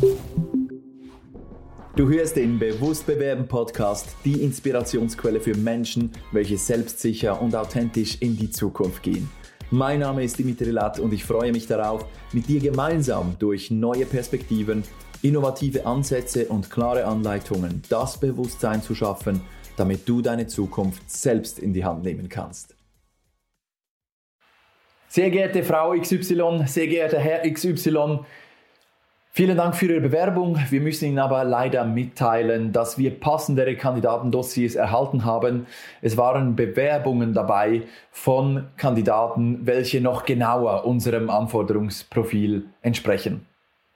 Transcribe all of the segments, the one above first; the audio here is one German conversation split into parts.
Du hörst den Bewusst bewerben Podcast, die Inspirationsquelle für Menschen, welche selbstsicher und authentisch in die Zukunft gehen. Mein Name ist Dimitri Latt und ich freue mich darauf, mit dir gemeinsam durch neue Perspektiven, innovative Ansätze und klare Anleitungen das Bewusstsein zu schaffen, damit du deine Zukunft selbst in die Hand nehmen kannst. Sehr geehrte Frau XY, sehr geehrter Herr XY, vielen Dank für Ihre Bewerbung. Wir müssen Ihnen aber leider mitteilen, dass wir passendere Kandidatendossiers erhalten haben. Es waren Bewerbungen dabei von Kandidaten, welche noch genauer unserem Anforderungsprofil entsprechen.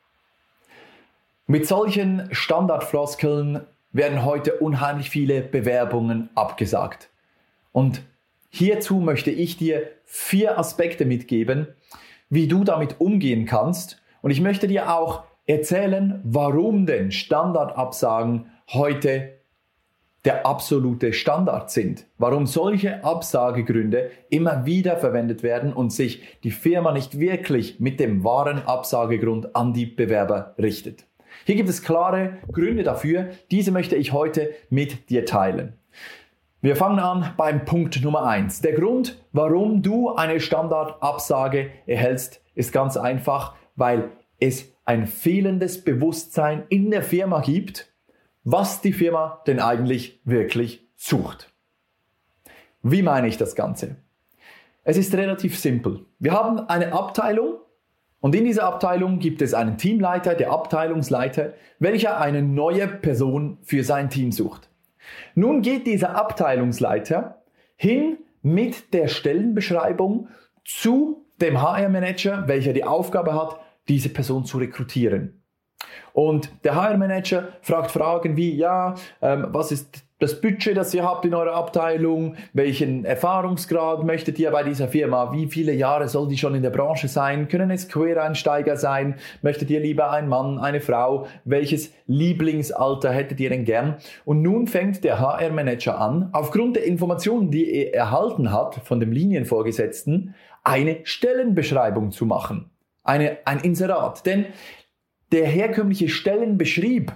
Mit solchen Standardfloskeln werden heute unheimlich viele Bewerbungen abgesagt. Und hierzu möchte ich dir 4 Aspekte mitgeben, wie du damit umgehen kannst. Und ich möchte dir auch erzählen, warum denn Standardabsagen heute der absolute Standard sind. Warum solche Absagegründe immer wieder verwendet werden und sich die Firma nicht wirklich mit dem wahren Absagegrund an die Bewerber richtet. Hier gibt es klare Gründe dafür. Diese möchte ich heute mit dir teilen. Wir fangen an beim Punkt Nummer 1. Der Grund, warum du eine Standardabsage erhältst, ist ganz einfach, weil es ein fehlendes Bewusstsein in der Firma gibt, was die Firma denn eigentlich wirklich sucht. Wie meine ich das Ganze? Es ist relativ simpel. Wir haben eine Abteilung und in dieser Abteilung gibt es einen Teamleiter, der Abteilungsleiter, welcher eine neue Person für sein Team sucht. Nun geht dieser Abteilungsleiter hin mit der Stellenbeschreibung zu dem HR-Manager, welcher die Aufgabe hat, diese Person zu rekrutieren. Und der HR-Manager fragt Fragen wie, was ist das Budget, das ihr habt in eurer Abteilung? Welchen Erfahrungsgrad möchtet ihr bei dieser Firma? Wie viele Jahre soll die schon in der Branche sein? Können es Quereinsteiger sein? Möchtet ihr lieber einen Mann, eine Frau? Welches Lieblingsalter hättet ihr denn gern? Und nun fängt der HR-Manager an, aufgrund der Informationen, die er erhalten hat von dem Linienvorgesetzten, eine Stellenbeschreibung zu machen. Ein Inserat. Denn der herkömmliche Stellenbeschrieb,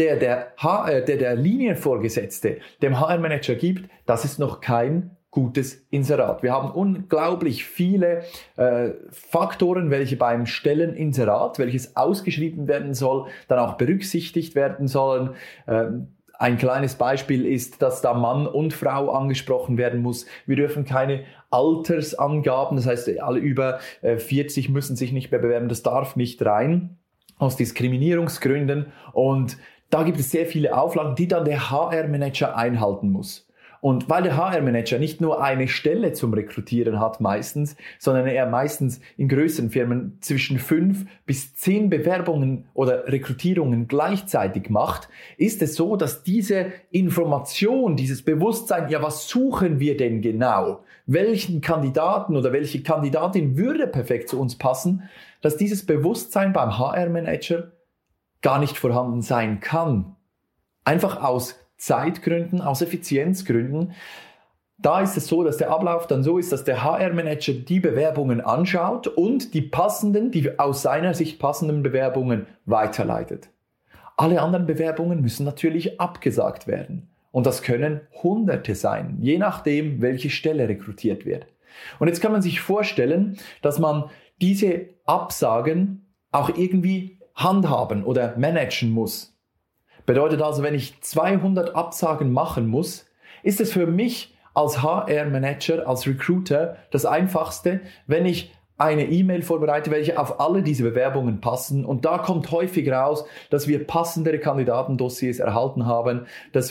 der Linienvorgesetzte dem HR-Manager gibt, das ist noch kein gutes Inserat. Wir haben unglaublich viele Faktoren, welche beim Stelleninserat, welches ausgeschrieben werden soll, dann auch berücksichtigt werden sollen. Ein kleines Beispiel ist, dass da Mann und Frau angesprochen werden muss. Wir dürfen keine Altersangaben, das heißt, alle über 40 müssen sich nicht mehr bewerben, das darf nicht rein, aus Diskriminierungsgründen. Und da gibt es sehr viele Auflagen, die dann der HR-Manager einhalten muss. Und weil der HR-Manager nicht nur eine Stelle zum Rekrutieren hat meistens, sondern er meistens in größeren Firmen zwischen 5 bis 10 Bewerbungen oder Rekrutierungen gleichzeitig macht, ist es so, dass diese Information, dieses Bewusstsein, was suchen wir denn genau? Welchen Kandidaten oder welche Kandidatin würde perfekt zu uns passen, dass dieses Bewusstsein beim HR-Manager gar nicht vorhanden sein kann. Einfach aus Zeitgründen, aus Effizienzgründen. Da ist es so, dass der Ablauf dann so ist, dass der HR-Manager die Bewerbungen anschaut und die aus seiner Sicht passenden Bewerbungen weiterleitet. Alle anderen Bewerbungen müssen natürlich abgesagt werden. Und das können Hunderte sein, je nachdem, welche Stelle rekrutiert wird. Und jetzt kann man sich vorstellen, dass man diese Absagen auch irgendwie handhaben oder managen muss. Bedeutet also, wenn ich 200 Absagen machen muss, ist es für mich als HR-Manager, als Recruiter das Einfachste, wenn ich eine E-Mail vorbereite, welche auf alle diese Bewerbungen passen. Und da kommt häufig raus, dass wir passendere Kandidatendossiers erhalten haben, dass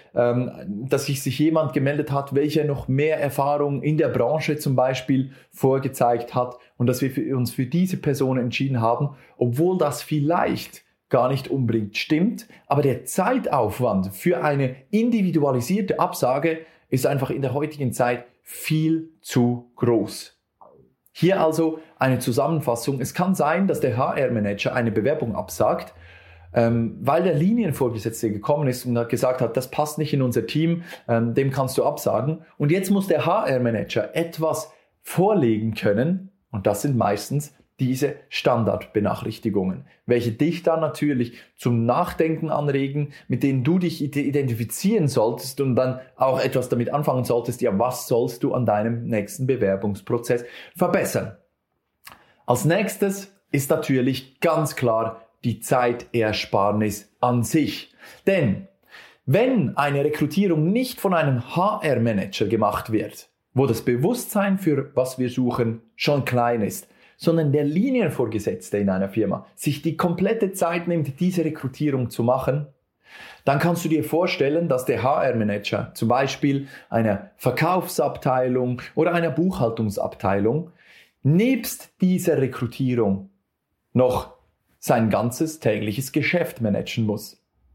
sich jemand gemeldet hat, welcher noch mehr Erfahrung in der Branche zum Beispiel vorgezeigt hat und dass wir uns für diese Person entschieden haben, obwohl das vielleicht gar nicht unbedingt stimmt, aber der Zeitaufwand für eine individualisierte Absage ist einfach in der heutigen Zeit viel zu groß. Hier also eine Zusammenfassung. Es kann sein, dass der HR-Manager eine Bewerbung absagt, weil der Linienvorgesetzte gekommen ist und gesagt hat, das passt nicht in unser Team, dem kannst du absagen. Und jetzt muss der HR-Manager etwas vorlegen können, und das sind meistens diese Standardbenachrichtigungen, welche dich dann natürlich zum Nachdenken anregen, mit denen du dich identifizieren solltest und dann auch etwas damit anfangen solltest, ja, was sollst du an deinem nächsten Bewerbungsprozess verbessern? Als nächstes ist natürlich ganz klar die Zeitersparnis an sich. Denn wenn eine Rekrutierung nicht von einem HR-Manager gemacht wird, wo das Bewusstsein für was wir suchen schon klein ist, sondern der Linienvorgesetzte in einer Firma sich die komplette Zeit nimmt, diese Rekrutierung zu machen, dann kannst du dir vorstellen, dass der HR-Manager zum Beispiel einer Verkaufsabteilung oder einer Buchhaltungsabteilung nebst dieser Rekrutierung noch sein ganzes tägliches Geschäft managen muss.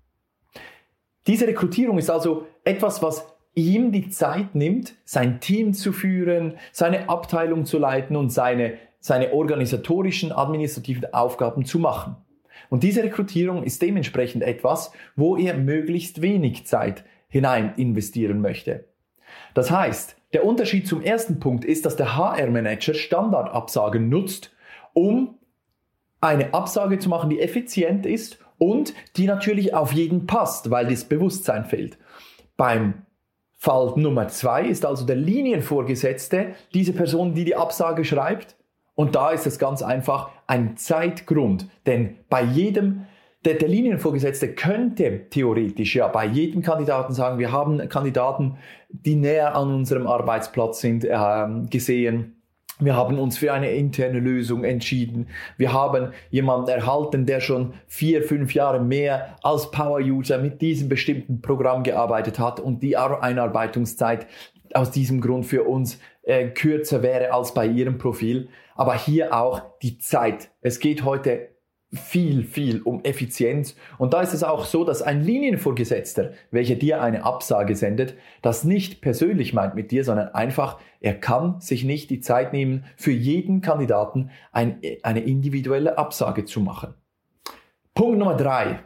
Diese Rekrutierung ist also etwas, was ihm die Zeit nimmt, sein Team zu führen, seine Abteilung zu leiten und seine organisatorischen, administrativen Aufgaben zu machen. Und diese Rekrutierung ist dementsprechend etwas, wo er möglichst wenig Zeit hinein investieren möchte. Das heißt, der Unterschied zum ersten Punkt ist, dass der HR-Manager Standardabsagen nutzt, um eine Absage zu machen, die effizient ist und die natürlich auf jeden passt, weil das Bewusstsein fehlt. Beim Fall Nummer 2 ist also der Linienvorgesetzte diese Person, die die Absage schreibt. Und da ist es ganz einfach ein Zeitgrund. Denn bei jedem, der Linienvorgesetzte könnte theoretisch ja bei jedem Kandidaten sagen, wir haben Kandidaten, die näher an unserem Arbeitsplatz sind, gesehen. Wir haben uns für eine interne Lösung entschieden. Wir haben jemanden erhalten, der schon 4-5 Jahre mehr als Power-User mit diesem bestimmten Programm gearbeitet hat und die Einarbeitungszeit aus diesem Grund für uns kürzer wäre als bei Ihrem Profil. Aber hier auch die Zeit. Es geht heute viel um Effizienz. Und da ist es auch so, dass ein Linienvorgesetzter, welcher dir eine Absage sendet, das nicht persönlich meint mit dir, sondern einfach, er kann sich nicht die Zeit nehmen, für jeden Kandidaten eine individuelle Absage zu machen. Punkt Nummer 3.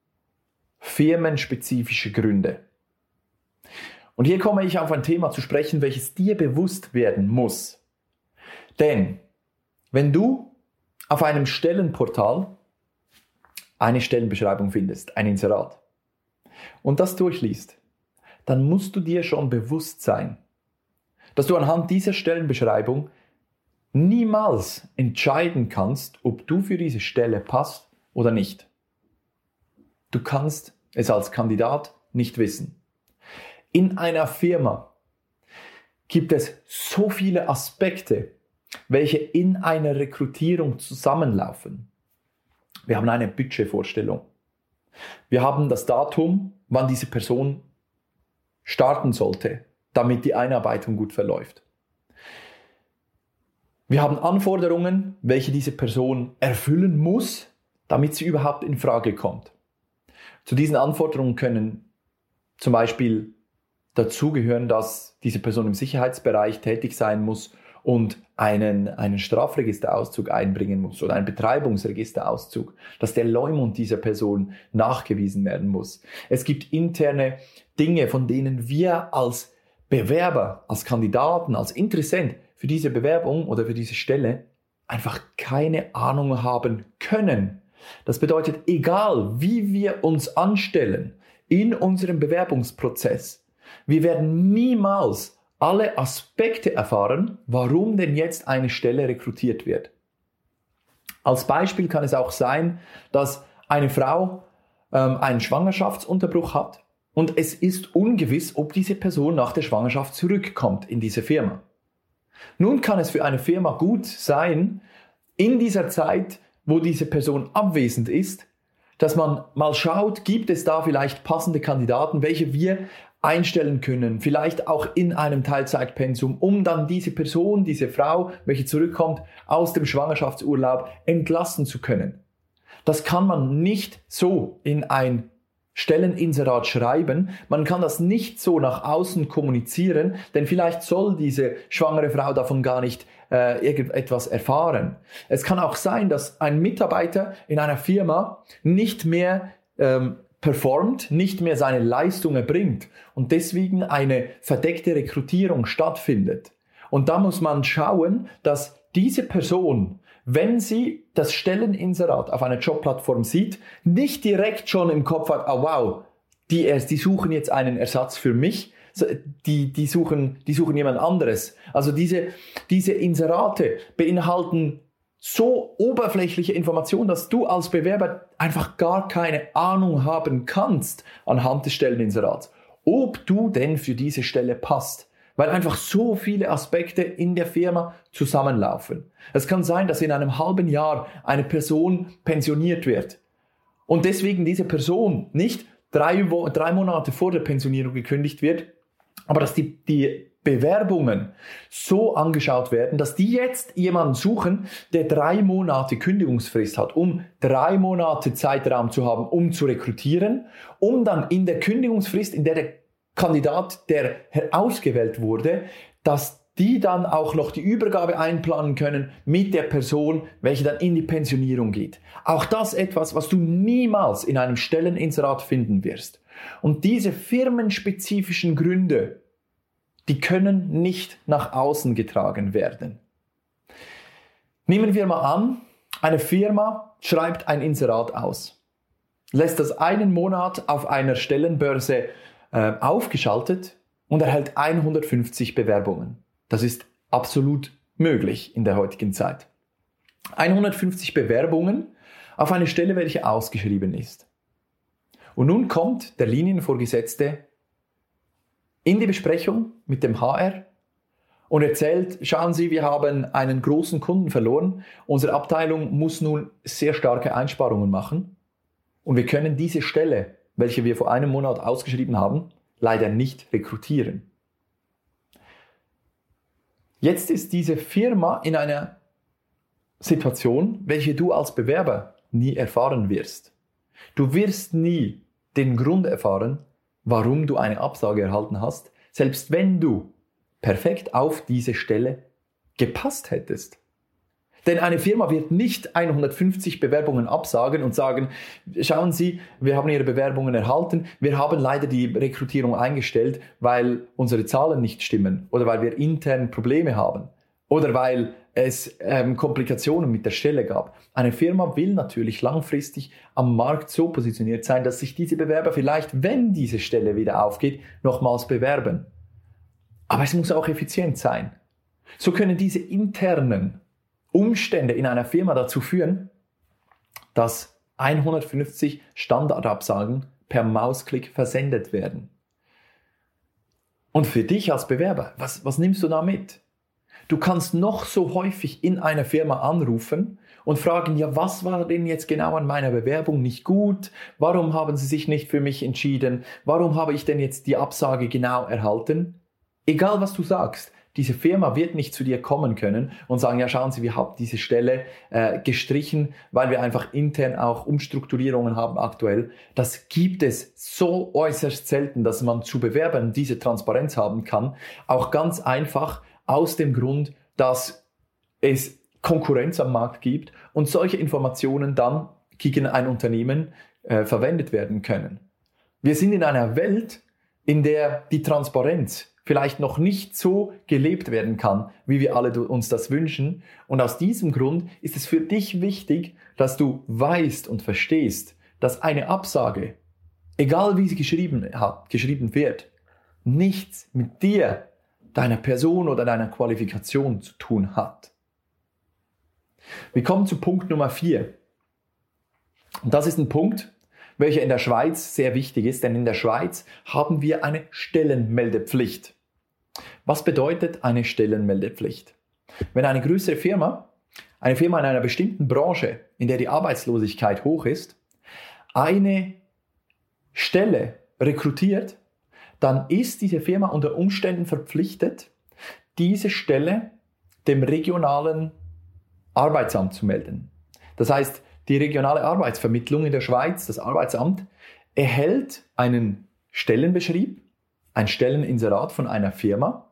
Firmenspezifische Gründe. Und hier komme ich auf ein Thema zu sprechen, welches dir bewusst werden muss. Denn wenn du auf einem Stellenportal eine Stellenbeschreibung findest, ein Inserat, und das durchliest, dann musst du dir schon bewusst sein, dass du anhand dieser Stellenbeschreibung niemals entscheiden kannst, ob du für diese Stelle passt oder nicht. Du kannst es als Kandidat nicht wissen. In einer Firma gibt es so viele Aspekte, welche in einer Rekrutierung zusammenlaufen. Wir haben eine Budgetvorstellung. Wir haben das Datum, wann diese Person starten sollte, damit die Einarbeitung gut verläuft. Wir haben Anforderungen, welche diese Person erfüllen muss, damit sie überhaupt in Frage kommt. Zu diesen Anforderungen können zum Beispiel dazugehören, dass diese Person im Sicherheitsbereich tätig sein muss und einen Strafregisterauszug einbringen muss oder einen Betreibungsregisterauszug, dass der Leumund dieser Person nachgewiesen werden muss. Es gibt interne Dinge, von denen wir als Bewerber, als Kandidaten, als Interessent für diese Bewerbung oder für diese Stelle einfach keine Ahnung haben können. Das bedeutet, egal wie wir uns anstellen in unserem Bewerbungsprozess, wir werden niemals alle Aspekte erfahren, warum denn jetzt eine Stelle rekrutiert wird. Als Beispiel kann es auch sein, dass eine Frau einen Schwangerschaftsunterbruch hat und es ist ungewiss, ob diese Person nach der Schwangerschaft zurückkommt in diese Firma. Nun kann es für eine Firma gut sein, in dieser Zeit, wo diese Person abwesend ist, dass man mal schaut, gibt es da vielleicht passende Kandidaten, welche wir einstellen können, vielleicht auch in einem Teilzeitpensum, um dann diese Person, diese Frau, welche zurückkommt, aus dem Schwangerschaftsurlaub entlassen zu können. Das kann man nicht so in ein Stelleninserat schreiben. Man kann das nicht so nach außen kommunizieren, denn vielleicht soll diese schwangere Frau davon gar nicht irgendetwas erfahren. Es kann auch sein, dass ein Mitarbeiter in einer Firma nicht mehr performt, nicht mehr seine Leistung erbringt und deswegen eine verdeckte Rekrutierung stattfindet. Und da muss man schauen, dass diese Person, wenn sie das Stelleninserat auf einer Jobplattform sieht, nicht direkt schon im Kopf hat, oh wow, die suchen jetzt einen Ersatz für mich, die suchen jemand anderes. Also diese Inserate beinhalten so oberflächliche Informationen, dass du als Bewerber einfach gar keine Ahnung haben kannst anhand des Stelleninserats, ob du denn für diese Stelle passt. Weil einfach so viele Aspekte in der Firma zusammenlaufen. Es kann sein, dass in einem halben Jahr eine Person pensioniert wird und deswegen diese Person nicht 3 Monate vor der Pensionierung gekündigt wird, aber dass die Bewerbungen so angeschaut werden, dass die jetzt jemanden suchen, der 3 Monate Kündigungsfrist hat, um 3 Monate Zeitraum zu haben, um zu rekrutieren, um dann in der Kündigungsfrist, in der der Kandidat, der ausgewählt wurde, dass die dann auch noch die Übergabe einplanen können mit der Person, welche dann in die Pensionierung geht. Auch das etwas, was du niemals in einem Stelleninserat finden wirst. Und diese firmenspezifischen Gründe, die können nicht nach außen getragen werden. Nehmen wir mal an, eine Firma schreibt ein Inserat aus, lässt das einen Monat auf einer Stellenbörse aufgeschaltet und erhält 150 Bewerbungen. Das ist absolut möglich in der heutigen Zeit. 150 Bewerbungen auf eine Stelle, welche ausgeschrieben ist. Und nun kommt der Linienvorgesetzte in die Besprechung mit dem HR und erzählt, schauen Sie, wir haben einen großen Kunden verloren. Unsere Abteilung muss nun sehr starke Einsparungen machen und wir können diese Stelle, welche wir vor einem Monat ausgeschrieben haben, leider nicht rekrutieren. Jetzt ist diese Firma in einer Situation, welche du als Bewerber nie erfahren wirst. Du wirst nie den Grund erfahren, warum du eine Absage erhalten hast, selbst wenn du perfekt auf diese Stelle gepasst hättest. Denn eine Firma wird nicht 150 Bewerbungen absagen und sagen, schauen Sie, wir haben Ihre Bewerbungen erhalten, wir haben leider die Rekrutierung eingestellt, weil unsere Zahlen nicht stimmen oder weil wir intern Probleme haben oder weil es Komplikationen mit der Stelle gab. Eine Firma will natürlich langfristig am Markt so positioniert sein, dass sich diese Bewerber vielleicht, wenn diese Stelle wieder aufgeht, nochmals bewerben. Aber es muss auch effizient sein. So können diese internen Umstände in einer Firma dazu führen, dass 150 Standardabsagen per Mausklick versendet werden. Und für dich als Bewerber, was nimmst du da mit? Du kannst noch so häufig in einer Firma anrufen und fragen, ja, was war denn jetzt genau an meiner Bewerbung nicht gut? Warum haben Sie sich nicht für mich entschieden? Warum habe ich denn jetzt die Absage genau erhalten? Egal, was du sagst, diese Firma wird nicht zu dir kommen können und sagen, ja, schauen Sie, wir haben diese Stelle gestrichen, weil wir einfach intern auch Umstrukturierungen haben aktuell. Das gibt es so äußerst selten, dass man zu Bewerbern diese Transparenz haben kann. Auch ganz einfach aus dem Grund, dass es Konkurrenz am Markt gibt und solche Informationen dann gegen ein Unternehmen verwendet werden können. Wir sind in einer Welt, in der die Transparenz vielleicht noch nicht so gelebt werden kann, wie wir alle uns das wünschen. Und aus diesem Grund ist es für dich wichtig, dass du weißt und verstehst, dass eine Absage, egal wie sie geschrieben wird, nichts mit dir, deiner Person oder deiner Qualifikation zu tun hat. Wir kommen zu Punkt Nummer 4. Und das ist ein Punkt, welcher in der Schweiz sehr wichtig ist, denn in der Schweiz haben wir eine Stellenmeldepflicht. Was bedeutet eine Stellenmeldepflicht? Wenn eine größere Firma, eine Firma in einer bestimmten Branche, in der die Arbeitslosigkeit hoch ist, eine Stelle rekrutiert, dann ist diese Firma unter Umständen verpflichtet, diese Stelle dem regionalen Arbeitsamt zu melden. Das heißt, die regionale Arbeitsvermittlung in der Schweiz, das Arbeitsamt, erhält einen Stellenbeschrieb, ein Stelleninserat von einer Firma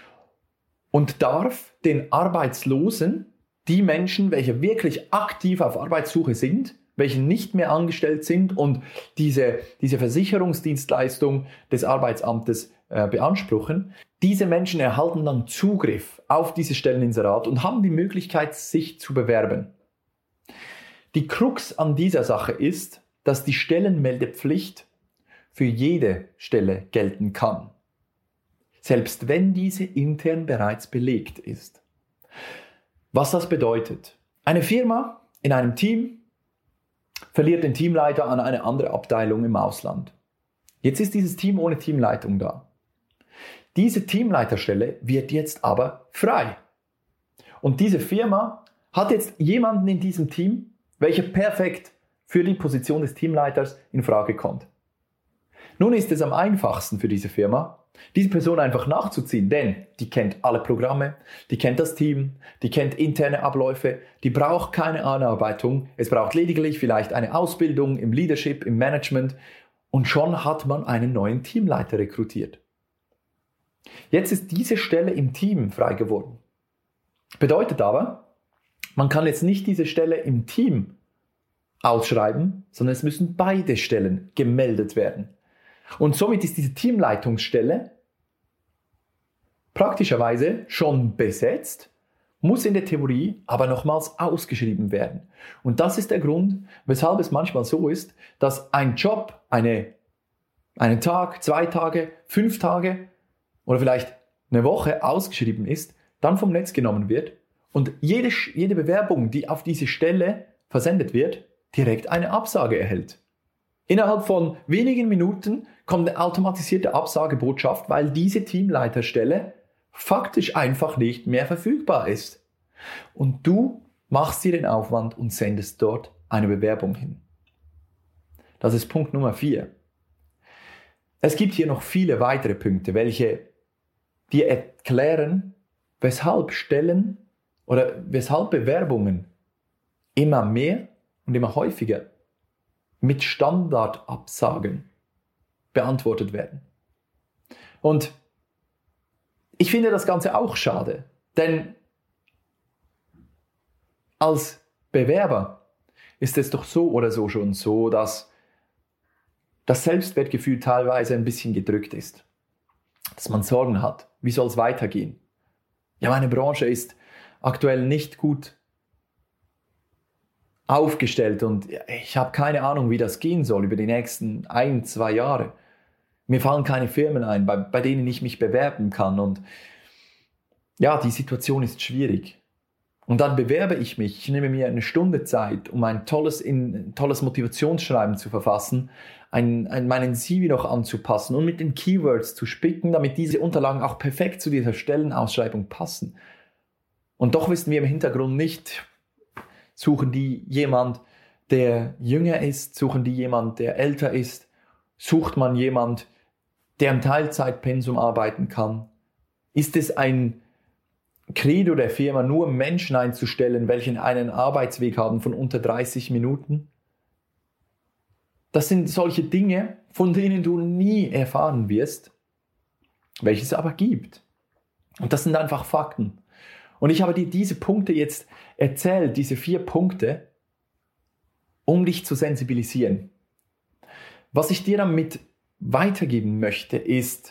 und darf den Arbeitslosen, die Menschen, welche wirklich aktiv auf Arbeitssuche sind, welche nicht mehr angestellt sind und diese Versicherungsdienstleistung des Arbeitsamtes beanspruchen. Diese Menschen erhalten dann Zugriff auf diese Stelleninserat und haben die Möglichkeit, sich zu bewerben. Die Krux an dieser Sache ist, dass die Stellenmeldepflicht für jede Stelle gelten kann, selbst wenn diese intern bereits belegt ist. Was das bedeutet: Eine Firma in einem Team verliert den Teamleiter an eine andere Abteilung im Ausland. Jetzt ist dieses Team ohne Teamleitung da. Diese Teamleiterstelle wird jetzt aber frei. Und diese Firma hat jetzt jemanden in diesem Team, welcher perfekt für die Position des Teamleiters in Frage kommt. Nun ist es am einfachsten für diese Firma, diese Person einfach nachzuziehen, denn die kennt alle Programme, die kennt das Team, die kennt interne Abläufe, die braucht keine Anarbeitung, es braucht lediglich vielleicht eine Ausbildung im Leadership, im Management und schon hat man einen neuen Teamleiter rekrutiert. Jetzt ist diese Stelle im Team frei geworden. Bedeutet aber, man kann jetzt nicht diese Stelle im Team ausschreiben, sondern es müssen beide Stellen gemeldet werden. Und somit ist diese Teamleitungsstelle praktischerweise schon besetzt, muss in der Theorie aber nochmals ausgeschrieben werden. Und das ist der Grund, weshalb es manchmal so ist, dass ein Job einen Tag, 2 Tage, 5 Tage oder vielleicht eine Woche ausgeschrieben ist, dann vom Netz genommen wird und jede Bewerbung, die auf diese Stelle versendet wird, direkt eine Absage erhält. Innerhalb von wenigen Minuten kommt eine automatisierte Absagebotschaft, weil diese Teamleiterstelle faktisch einfach nicht mehr verfügbar ist. Und du machst dir den Aufwand und sendest dort eine Bewerbung hin. Das ist Punkt Nummer 4. Es gibt hier noch viele weitere Punkte, welche dir erklären, weshalb Bewerbungen immer mehr und immer häufiger mit Standardabsagen beantwortet werden. Und ich finde das Ganze auch schade, denn als Bewerber ist es doch so oder so schon so, dass das Selbstwertgefühl teilweise ein bisschen gedrückt ist. Dass man Sorgen hat, wie soll es weitergehen? Ja, meine Branche ist aktuell nicht gut aufgestellt und ich habe keine Ahnung, wie das gehen soll über die nächsten 1-2 Jahre. Mir fallen keine Firmen ein, bei denen ich mich bewerben kann und ja, die Situation ist schwierig. Und dann bewerbe ich mich, ich nehme mir eine Stunde Zeit, um ein tolles Motivationsschreiben zu verfassen, meinen CV noch anzupassen und mit den Keywords zu spicken, damit diese Unterlagen auch perfekt zu dieser Stellenausschreibung passen. Und doch wissen wir im Hintergrund nicht, suchen die jemand, der jünger ist, suchen die jemand, der älter ist, sucht man jemand, der im Teilzeitpensum arbeiten kann? Ist es ein Credo der Firma, nur Menschen einzustellen, welche einen Arbeitsweg haben von unter 30 Minuten? Das sind solche Dinge, von denen du nie erfahren wirst, welche es aber gibt. Und das sind einfach Fakten. Und ich habe dir diese Punkte jetzt erzählt, diese 4 Punkte, um dich zu sensibilisieren. Was ich dir damit weitergeben möchte, ist,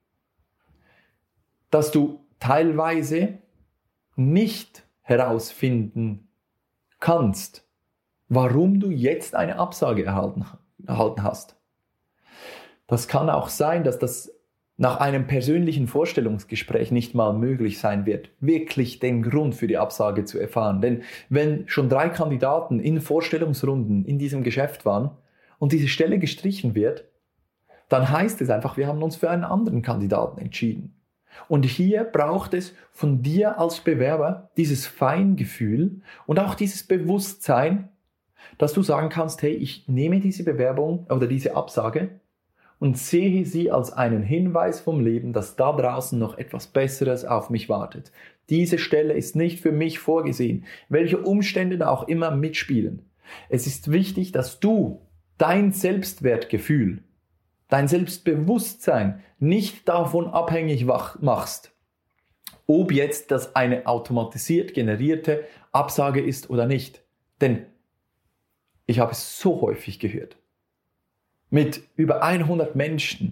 dass du teilweise nicht herausfinden kannst, warum du jetzt eine Absage erhalten hast. Das kann auch sein, dass das nach einem persönlichen Vorstellungsgespräch nicht mal möglich sein wird, wirklich den Grund für die Absage zu erfahren. Denn wenn schon 3 Kandidaten in Vorstellungsrunden in diesem Geschäft waren und diese Stelle gestrichen wird, dann heißt es einfach, wir haben uns für einen anderen Kandidaten entschieden. Und hier braucht es von dir als Bewerber dieses Feingefühl und auch dieses Bewusstsein, dass du sagen kannst, hey, ich nehme diese Bewerbung oder diese Absage und sehe sie als einen Hinweis vom Leben, dass da draußen noch etwas Besseres auf mich wartet. Diese Stelle ist nicht für mich vorgesehen, welche Umstände da auch immer mitspielen. Es ist wichtig, dass du dein Selbstwertgefühl, dein Selbstbewusstsein nicht davon abhängig machst, ob jetzt das eine automatisiert generierte Absage ist oder nicht. Denn ich habe es so häufig gehört. Mit über 100 Menschen,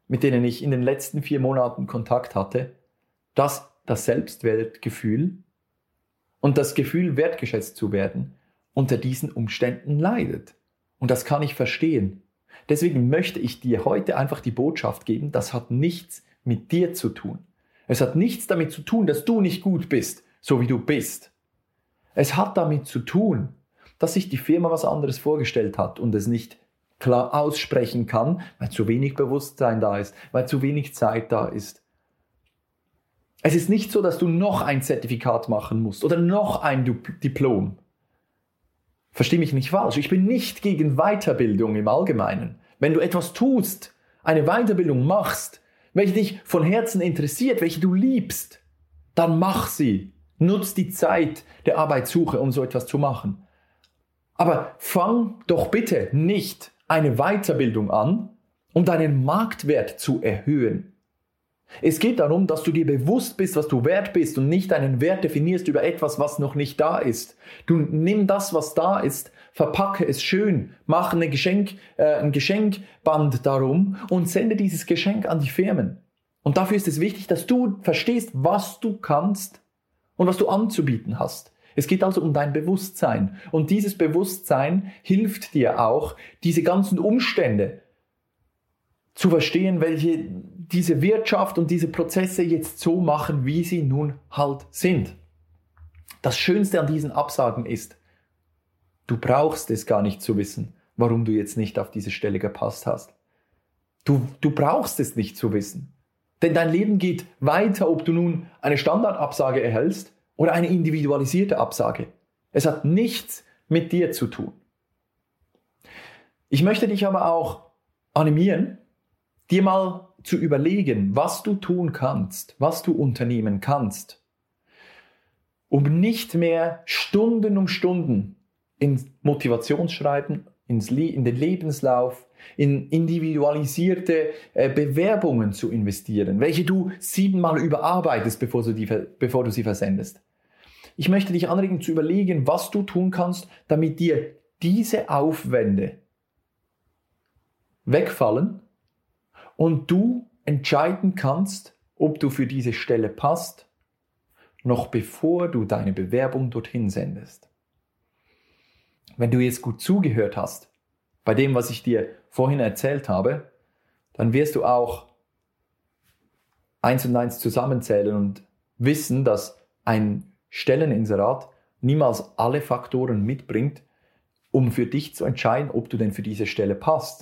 mit denen ich in den letzten 4 Monaten Kontakt hatte, dass das Selbstwertgefühl und das Gefühl, wertgeschätzt zu werden, unter diesen Umständen leidet. Und das kann ich verstehen. Deswegen möchte ich dir heute einfach die Botschaft geben, das hat nichts mit dir zu tun. Es hat nichts damit zu tun, dass du nicht gut bist, so wie du bist. Es hat damit zu tun, dass sich die Firma was anderes vorgestellt hat und es nicht klar aussprechen kann, weil zu wenig Bewusstsein da ist, weil zu wenig Zeit da ist. Es ist nicht so, dass du noch ein Zertifikat machen musst oder noch ein Diplom. Versteh mich nicht falsch, ich bin nicht gegen Weiterbildung im Allgemeinen. Wenn du etwas tust, eine Weiterbildung machst, welche dich von Herzen interessiert, welche du liebst, dann mach sie. Nutz die Zeit der Arbeitssuche, um so etwas zu machen. Aber fang doch bitte nicht eine Weiterbildung an, um deinen Marktwert zu erhöhen. Es geht darum, dass du dir bewusst bist, was du wert bist und nicht deinen Wert definierst über etwas, was noch nicht da ist. Du nimm das, was da ist, verpacke es schön, mach ein Geschenkband darum und sende dieses Geschenk an die Firmen. Und dafür ist es wichtig, dass du verstehst, was du kannst und was du anzubieten hast. Es geht also um dein Bewusstsein. Und dieses Bewusstsein hilft dir auch, diese ganzen Umstände zu verstehen, welche diese Wirtschaft und diese Prozesse jetzt so machen, wie sie nun halt sind. Das Schönste an diesen Absagen ist, du brauchst es gar nicht zu wissen, warum du jetzt nicht auf diese Stelle gepasst hast. Du brauchst es nicht zu wissen. Denn dein Leben geht weiter, ob du nun eine Standardabsage erhältst oder eine individualisierte Absage. Es hat nichts mit dir zu tun. Ich möchte dich aber auch animieren, dir mal zu überlegen, was du tun kannst, was du unternehmen kannst, um nicht mehr Stunden um Stunden in Motivationsschreiben, in den Lebenslauf, in individualisierte Bewerbungen zu investieren, welche du 7-mal überarbeitest, bevor du sie versendest. Ich möchte dich anregen zu überlegen, was du tun kannst, damit dir diese Aufwände wegfallen und du entscheiden kannst, ob du für diese Stelle passt, noch bevor du deine Bewerbung dorthin sendest. Wenn du jetzt gut zugehört hast, bei dem, was ich dir vorhin erzählt habe, dann wirst du auch 1 und 1 zusammenzählen und wissen, dass ein Stelleninserat niemals alle Faktoren mitbringt, um für dich zu entscheiden, ob du denn für diese Stelle passt.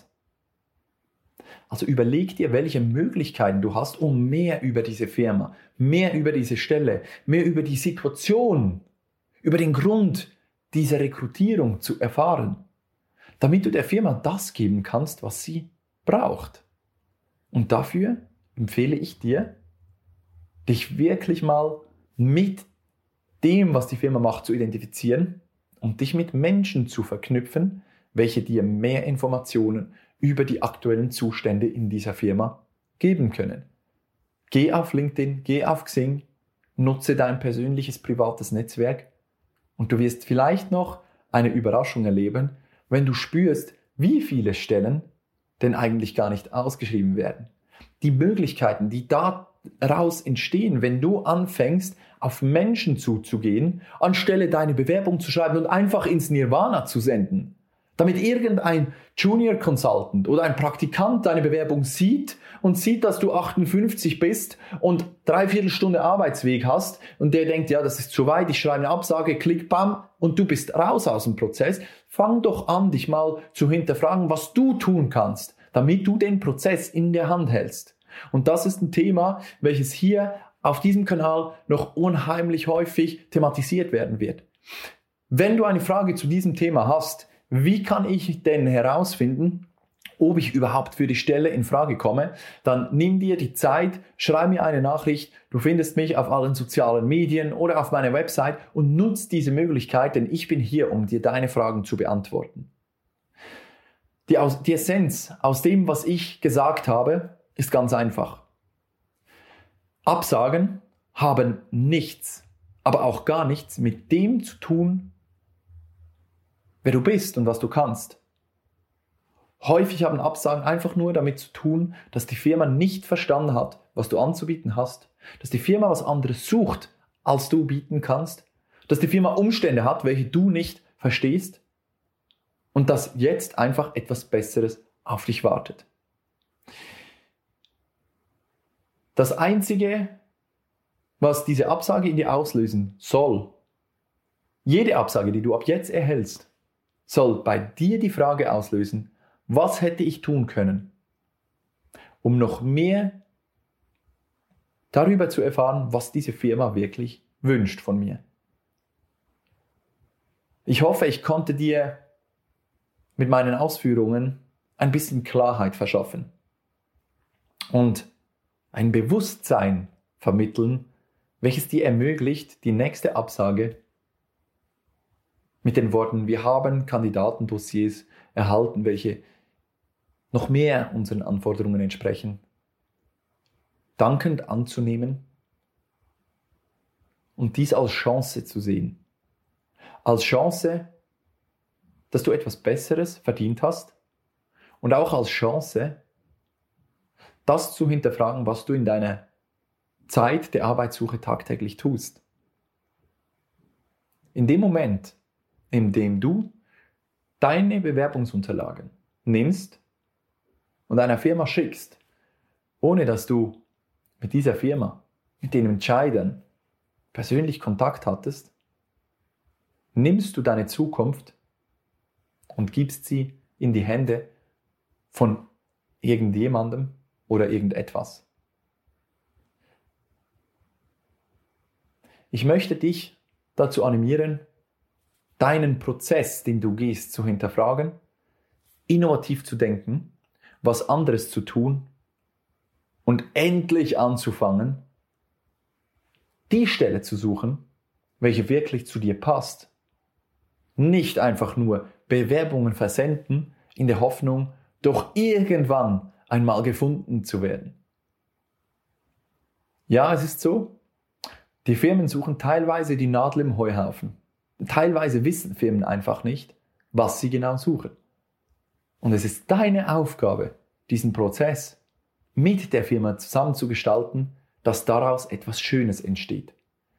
Also überleg dir, welche Möglichkeiten du hast, um mehr über diese Firma, mehr über diese Stelle, mehr über die Situation, über den Grund dieser Rekrutierung zu erfahren, damit du der Firma das geben kannst, was sie braucht. Und dafür empfehle ich dir, dich wirklich mal mit dem, was die Firma macht, zu identifizieren und dich mit Menschen zu verknüpfen, welche dir mehr Informationen über die aktuellen Zustände in dieser Firma geben können. Geh auf LinkedIn, geh auf Xing, nutze dein persönliches privates Netzwerk und du wirst vielleicht noch eine Überraschung erleben, wenn du spürst, wie viele Stellen denn eigentlich gar nicht ausgeschrieben werden. Die Möglichkeiten, die daraus entstehen, wenn du anfängst, auf Menschen zuzugehen, anstelle deine Bewerbung zu schreiben und einfach ins Nirvana zu senden. Damit irgendein Junior Consultant oder ein Praktikant deine Bewerbung sieht und sieht, dass du 58 bist und 3/4 Stunde Arbeitsweg hast und der denkt, ja, das ist zu weit, ich schreibe eine Absage, klick, bam, und du bist raus aus dem Prozess. Fang doch an, dich mal zu hinterfragen, was du tun kannst, damit du den Prozess in der Hand hältst. Und das ist ein Thema, welches hier auf diesem Kanal noch unheimlich häufig thematisiert werden wird. Wenn du eine Frage zu diesem Thema hast, wie kann ich denn herausfinden, ob ich überhaupt für die Stelle in Frage komme, dann nimm dir die Zeit, schreib mir eine Nachricht, du findest mich auf allen sozialen Medien oder auf meiner Website und nutz diese Möglichkeit, denn ich bin hier, um dir deine Fragen zu beantworten. Die Essenz aus dem, was ich gesagt habe, ist ganz einfach. Absagen haben nichts, aber auch gar nichts mit dem zu tun, wer du bist und was du kannst. Häufig haben Absagen einfach nur damit zu tun, dass die Firma nicht verstanden hat, was du anzubieten hast, dass die Firma was anderes sucht, als du bieten kannst, dass die Firma Umstände hat, welche du nicht verstehst und dass jetzt einfach etwas Besseres auf dich wartet. Das Einzige, was diese Absage in dir auslösen soll, jede Absage, die du ab jetzt erhältst, soll bei dir die Frage auslösen, was hätte ich tun können, um noch mehr darüber zu erfahren, was diese Firma wirklich wünscht von mir. Ich hoffe, ich konnte dir mit meinen Ausführungen ein bisschen Klarheit verschaffen und ein Bewusstsein vermitteln, welches dir ermöglicht, die nächste Absage mit den Worten, wir haben Kandidatendossiers erhalten, welche noch mehr unseren Anforderungen entsprechen, dankend anzunehmen und dies als Chance zu sehen. Als Chance, dass du etwas Besseres verdient hast und auch als Chance, das zu hinterfragen, was du in deiner Zeit der Arbeitssuche tagtäglich tust. In dem Moment, in dem du deine Bewerbungsunterlagen nimmst und einer Firma schickst, ohne dass du mit dieser Firma, mit den Entscheidern persönlich Kontakt hattest, nimmst du deine Zukunft und gibst sie in die Hände von irgendjemandem oder irgendetwas. Ich möchte dich dazu animieren, deinen Prozess, den du gehst, zu hinterfragen, innovativ zu denken, was anderes zu tun und endlich anzufangen, die Stelle zu suchen, welche wirklich zu dir passt. Nicht einfach nur Bewerbungen versenden in der Hoffnung, doch irgendwann einmal gefunden zu werden. Ja, es ist so, die Firmen suchen teilweise die Nadel im Heuhaufen. Teilweise wissen Firmen einfach nicht, was sie genau suchen. Und es ist deine Aufgabe, diesen Prozess mit der Firma zusammen zu gestalten, dass daraus etwas Schönes entsteht.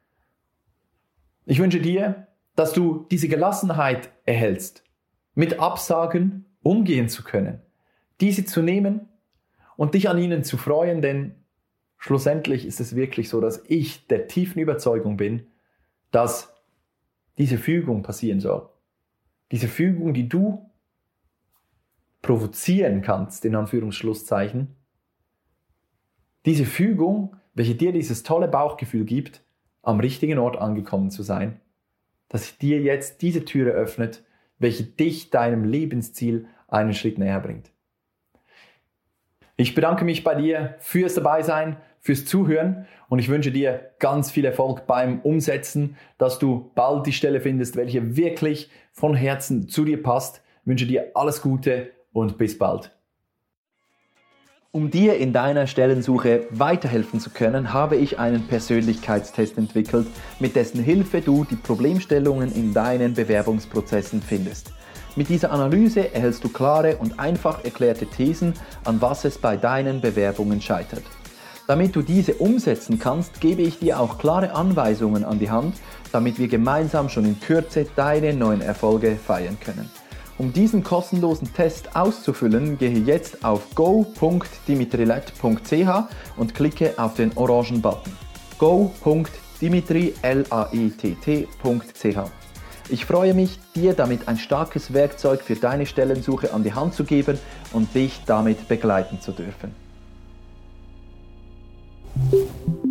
Ich wünsche dir, dass du diese Gelassenheit erhältst, mit Absagen umgehen zu können, diese zu nehmen und dich an ihnen zu freuen, denn schlussendlich ist es wirklich so, dass ich der tiefen Überzeugung bin, dass diese Fügung passieren soll. Diese Fügung, die du provozieren kannst, in Anführungsschlusszeichen. Diese Fügung, welche dir dieses tolle Bauchgefühl gibt, am richtigen Ort angekommen zu sein, dass dir jetzt diese Türe öffnet, welche dich deinem Lebensziel einen Schritt näher bringt. Ich bedanke mich bei dir fürs Dabeisein, fürs Zuhören und ich wünsche dir ganz viel Erfolg beim Umsetzen, dass du bald die Stelle findest, welche wirklich von Herzen zu dir passt. Ich wünsche dir alles Gute und bis bald. Um dir in deiner Stellensuche weiterhelfen zu können, habe ich einen Persönlichkeitstest entwickelt, mit dessen Hilfe du die Problemstellungen in deinen Bewerbungsprozessen findest. Mit dieser Analyse erhältst du klare und einfach erklärte Thesen, an was es bei deinen Bewerbungen scheitert. Damit du diese umsetzen kannst, gebe ich dir auch klare Anweisungen an die Hand, damit wir gemeinsam schon in Kürze deine neuen Erfolge feiern können. Um diesen kostenlosen Test auszufüllen, gehe jetzt auf go.dimitrilet.ch und klicke auf den orangen Button. go.dimitrilet.ch. Ich freue mich, dir damit ein starkes Werkzeug für deine Stellensuche an die Hand zu geben und dich damit begleiten zu dürfen.